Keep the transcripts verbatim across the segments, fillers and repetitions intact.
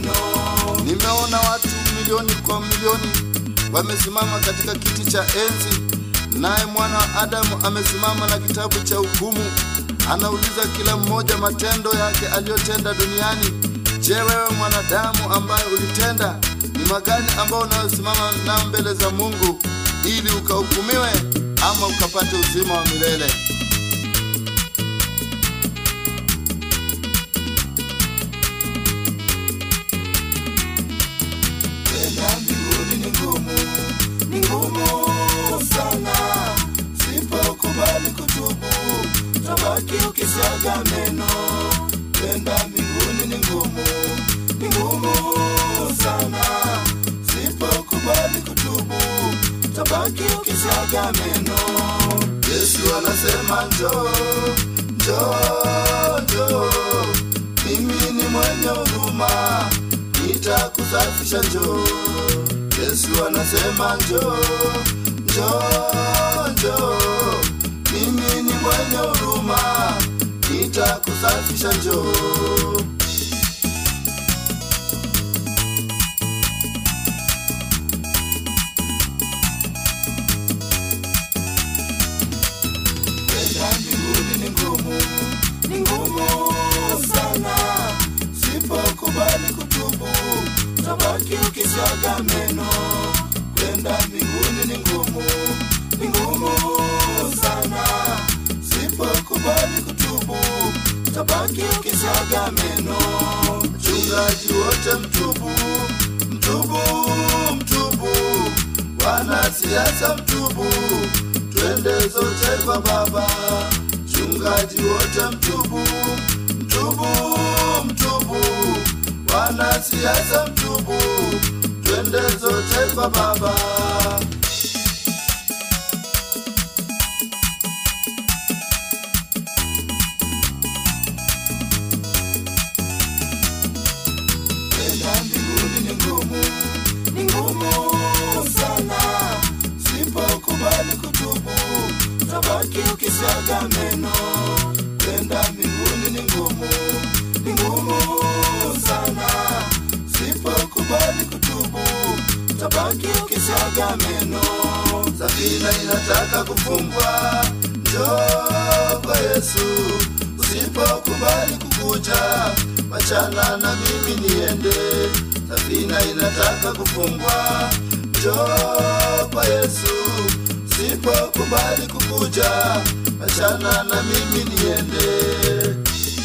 meno. Nimeona watu milioni kwa milioni wamesimama katika kiti cha enzi, naye mwana wa Adamu amesimama na kitabu cha hukumu. Anauliza kila mmoja matendo yake aliyotenda duniani. Je, wewe mwanadamu ambaye ulitenda, ni magani ambao unayosimama na mbele za Mungu ili ukahukumiwe ama ukapate uzima wa milele? Kwenda mbinguni ni ngumu, ni ngumu sana. Sipokubali kutubu, tabaki ukisaga meno. Kwenda mbinguni ni ngumu, ni ngumu sana. Sipokubali kutubu, tabaki ukisaga meno. Yesu anasema njoo, njoo, njoo, mimi ni mwenye huruma, nitakusafisha njoo. Yesu anasema njoo, njoo, njoo, mimi ni mwenye huruma, nitakusafisha njoo. Kwenda mbinguni ni ngumu, ni ngumu sana. Sipokubali kutubu, tabaki ukisaga meno. Kwenda mbinguni ni ngumu, ni ngumu sana. Sipokubali kutubu, tabaki ukisaga meno. Mchungaji wote mtubu, mtubu, mtubu, wanasiasa mtubu, twende zote kwa Baba. Mchungaji wote mtubu, mtubu, mtubu, wanasiasa mtubu, twende zote kwa Baba. Kwenda mbinguni ni ngumu, ni ngumu sana. Sipokubali kutubu, tabaki ukisaga meno. Kwenda mbinguni ni ngumu, ni ngumu sana. Sipokubali kutubu, tabaki ukisaga meno. Safina inataka kufungwa, njoo kwa Yesu. Usipokubali kukuja, wachana na mimi niende. Safina inataka kufungwa, njoo kwa Yesu. Usipokubali kukuja, wachana na mimi niende.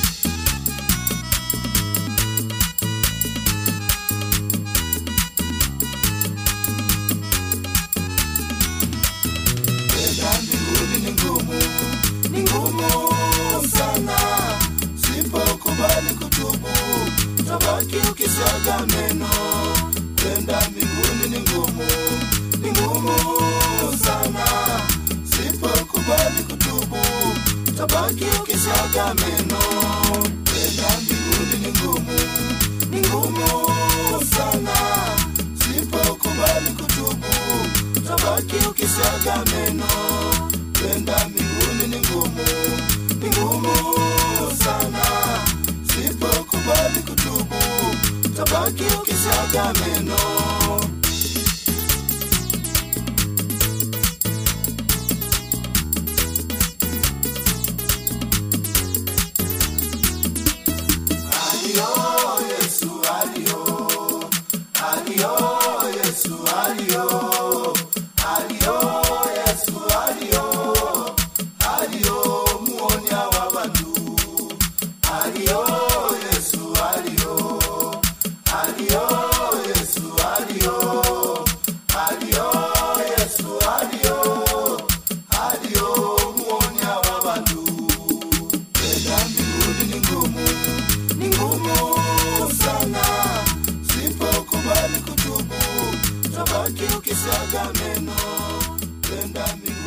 Kwenda mbinguni ni ngumu, ni ngumu sana. Sipokubali kutubu, tabaki ukisaga meno. Kwenda mbinguni ni ngumu, ni ngumu sana. Sipokubali kutubu, tabaki ukisaga meno. Kwenda mbinguni ni ngumu, ni ngumu sana. Sipokubali kutubu, tabaki ukisaga meno. Kwenda mbinguni ni ngumu, ni ngumu sana. Sipokubali kutubu, tabaki ukisaga meno. Alio Yesu, alio, alio Yesu, alio, alio Yesu, alio, alio muonya wa bantu. Alio Yesu, alio, alio Yesu, alio, alio Yesu, alio, alio muonya wa bantu. Kwenda mbinguni ni ngumu, ni ngumu sana. Sipokubali kutubu, tabaki ukisaga meno. Kwenda mbinguni